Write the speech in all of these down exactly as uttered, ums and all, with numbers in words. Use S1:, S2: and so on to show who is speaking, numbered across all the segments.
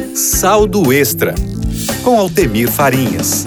S1: Saldo Extra, com Altemir Farinhas.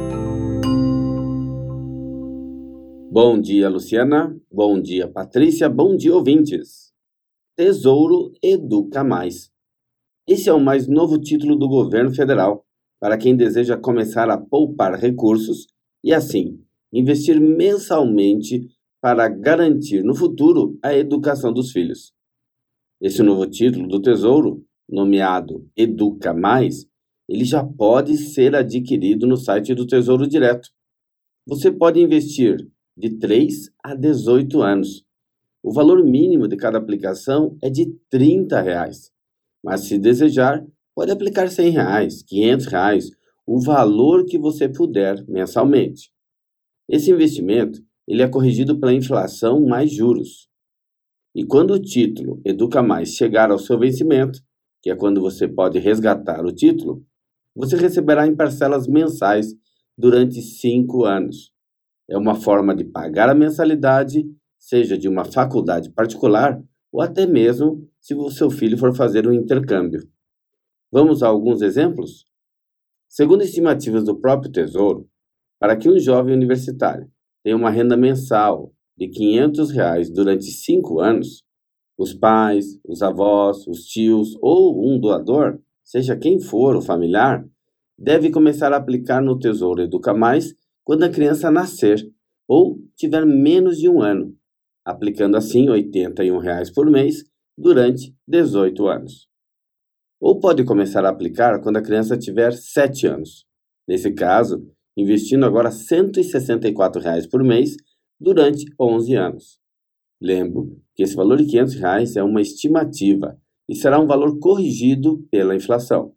S2: Bom dia, Luciana. Bom dia, Patrícia. Bom dia, ouvintes. Tesouro Educa Mais. Esse é o mais novo título do governo federal para quem deseja começar a poupar recursos e, assim, investir mensalmente para garantir no futuro a educação dos filhos. Esse novo título do Tesouro, nomeado Educa Mais, ele já pode ser adquirido no site do Tesouro Direto. Você pode investir de três a dezoito anos. O valor mínimo de cada aplicação é de trinta reais. Mas se desejar, pode aplicar cem reais, quinhentos reais, o valor que você puder mensalmente. Esse investimento ele é corrigido pela inflação mais juros. E quando o título Educa Mais chegar ao seu vencimento, que é quando você pode resgatar o título, você receberá em parcelas mensais durante cinco anos. É uma forma de pagar a mensalidade, seja de uma faculdade particular ou até mesmo se o seu filho for fazer um intercâmbio. Vamos a alguns exemplos? Segundo estimativas do próprio Tesouro, para que um jovem universitário tenha uma renda mensal de quinhentos reais durante cinco anos, os pais, os avós, os tios ou um doador, seja quem for o familiar, deve começar a aplicar no Tesouro Educa Mais quando a criança nascer ou tiver menos de um ano, aplicando assim oitenta e um reais por mês durante dezoito anos. Ou pode começar a aplicar quando a criança tiver sete anos. Nesse caso, investindo agora cento e sessenta e quatro reais por mês durante onze anos. Lembro que esse valor de quinhentos reais é uma estimativa e será um valor corrigido pela inflação.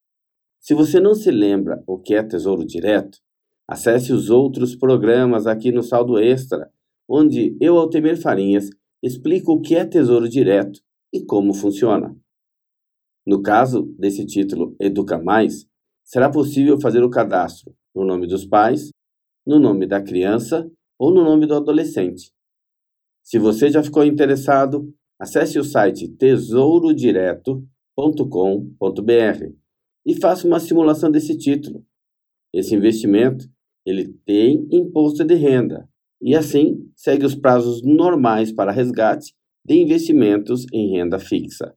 S2: Se você não se lembra o que é Tesouro Direto, acesse os outros programas aqui no Saldo Extra, onde eu, Altemir Farinhas, explico o que é Tesouro Direto e como funciona. No caso desse título Educa Mais, será possível fazer o cadastro no nome dos pais, no nome da criança ou no nome do adolescente. Se você já ficou interessado, acesse o site tesouro direto ponto com ponto br e faça uma simulação desse título. Esse investimento ele tem imposto de renda e, assim, segue os prazos normais para resgate de investimentos em renda fixa.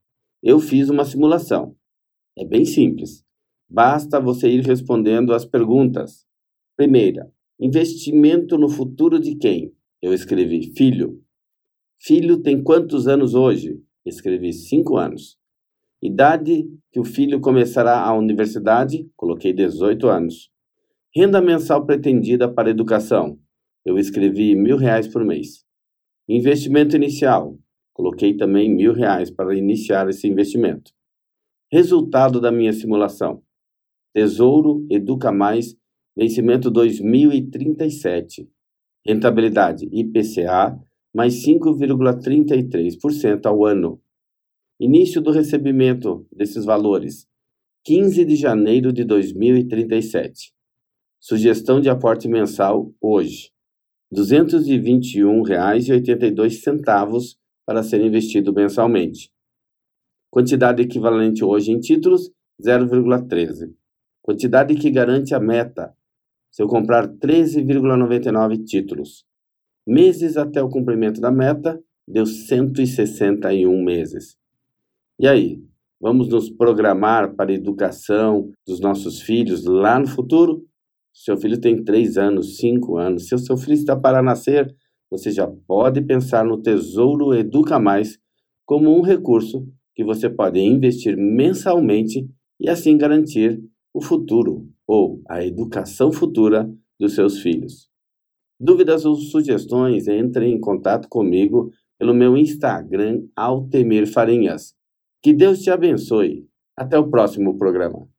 S2: Eu fiz uma simulação. É bem simples. Basta você ir respondendo as perguntas. Primeira, investimento no futuro de quem? Eu escrevi filho. Filho tem quantos anos hoje? Escrevi cinco anos. Idade que o filho começará a universidade? Coloquei dezoito anos. Renda mensal pretendida para educação? Eu escrevi mil reais por mês. Investimento inicial? Coloquei também mil reais para iniciar esse investimento. Resultado da minha simulação. Tesouro Educa Mais, vencimento dois mil e trinta e sete. Rentabilidade I P C A mais cinco vírgula trinta e três por cento ao ano. Início do recebimento desses valores, quinze de janeiro de dois mil e trinta e sete. Sugestão de aporte mensal hoje, duzentos e vinte e um reais e oitenta e dois centavos para ser investido mensalmente. Quantidade equivalente hoje em títulos, zero vírgula treze. Quantidade que garante a meta, se eu comprar treze vírgula noventa e nove títulos. Meses até o cumprimento da meta, deu cento e sessenta e um meses. E aí, vamos nos programar para a educação dos nossos filhos lá no futuro? Seu filho tem três anos, cinco anos. Se o seu filho está para nascer, você já pode pensar no Tesouro Educa Mais como um recurso que você pode investir mensalmente e assim garantir o futuro ou a educação futura dos seus filhos. Dúvidas ou sugestões, entre em contato comigo pelo meu Instagram, Altemir Farinhas. Que Deus te abençoe. Até o próximo programa.